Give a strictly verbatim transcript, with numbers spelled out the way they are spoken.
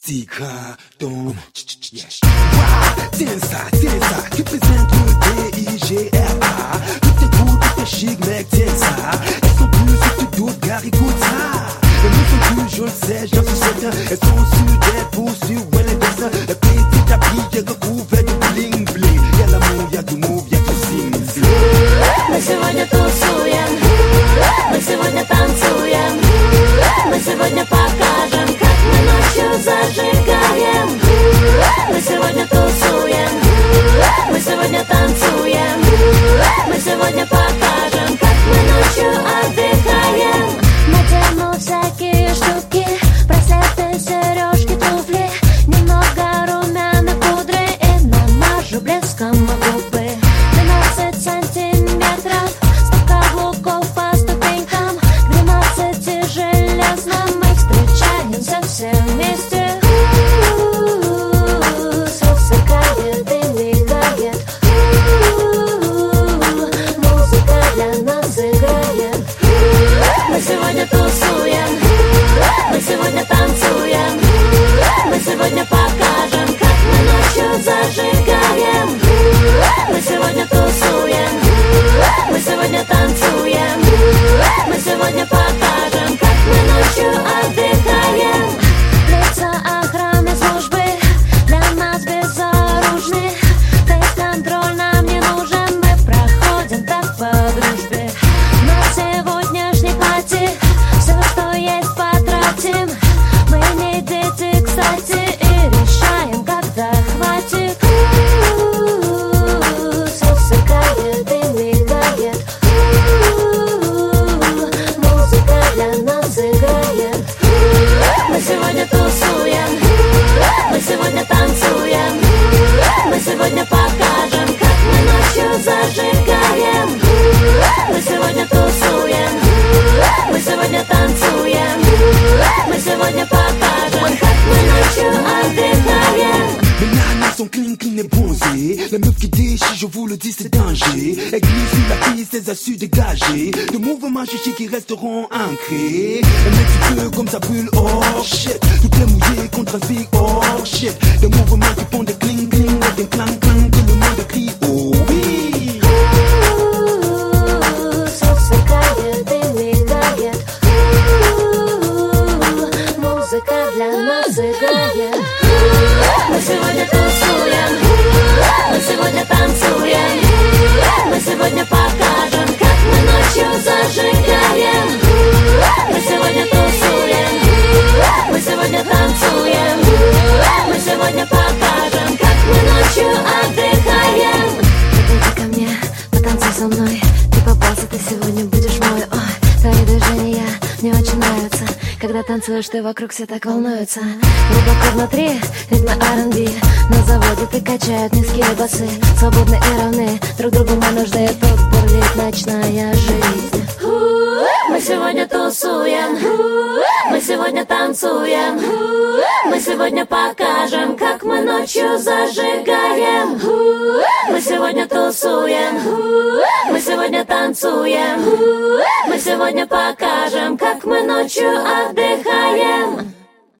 Tika, dom, Tensa, Tensa, qui présente le D I G R A. Tout est cool, tout est chic, mec, Tensa. Elles sont plus sur tout d'autres, car écoute ça. Elles ne sont plus, je le sais, j'en suis certain. Elles sont sur des poursuites, ouais, les dessins. La petite habille, recouverte de bling bling. Y'a l'amour, y'a du move, y'a du sing sing. Мы сегодня тусуем, мы сегодня танцуем, мы сегодня покажем, как мы ночью зажигаем. Мы сегодня тусуем, мы сегодня танцуем, мы сегодня покажем, как мы ночью отдыхаем. Надену всякие штуки, браслеты, сережки, туфли, немного румяна, пудры и намажу блеском губы. Двенадцать сантиметров, сто каблуков по ступенькам, к двенадцати железным мы встречаемся все вместе. Все сверкает и мигает, музыка для нас играет. Мы сегодня тусуем, мы сегодня танцуем, мы сегодня покажем, как мы ночью зажигаем. Мы сегодня тусуем, мы сегодня танцуем, мы сегодня покажем, как мы ночью отдыхаем. Лица охраны службы для нас безоружны. Фейс-контроль нам не нужен, мы проходим так по дружбе. На сегодняшней пати все, что есть, потратим. Мы не дети, кстати, и решаем, когда хватит. Все сверкает и мигает, музыка для нас играет. Мы сегодня тусуем, мы сегодня танцуем, мы сегодня покажем, как мы ночью зажигаем. Мы сегодня тусуем, мы сегодня танцуем, мы сегодня покажем, как мы ночью отдыхаем. Mes nanas sont clean, clean et bronzées. La meuf qui déchire, je vous le dis, c'est danger. Elle glisse sur la piste, elle a su dégager. De mouvements chichis qui resteront ancrés. Elle met du feu comme ça brûle, oh shit. Tout est mouillé contre un fig, oh shit. Des mouvements qui font des cling, cling, des clang, clang. Tout le monde crie, oh oui. Все сверкает и мигает, музыка для нас играет. Мы сегодня тусуем, мы сегодня танцуем, мы сегодня покажем, как мы ночью зажигаем. Мы сегодня тусуем, мы сегодня танцуем, мы сегодня покажем, как мы ночью отдыхаем. Подойди ко мне, потанцуй со мной. Ты попался, ты сегодня будешь мой. Ой, твои движения мне очень нравятся. Когда танцуешь, ты вокруг все так волнуются. Глубоко внутри ритмы ар энд би. На заводе ты качают низкие басы. Свободны и равны, друг другу мы нужны. Тут бурлит ночная жизнь. Мы сегодня тусуем, мы сегодня танцуем, мы сегодня покажем, как мы ночью зажигаем. Мы сегодня тусуем, мы сегодня танцуем, мы сегодня покажем, как мы ночью отдыхаем.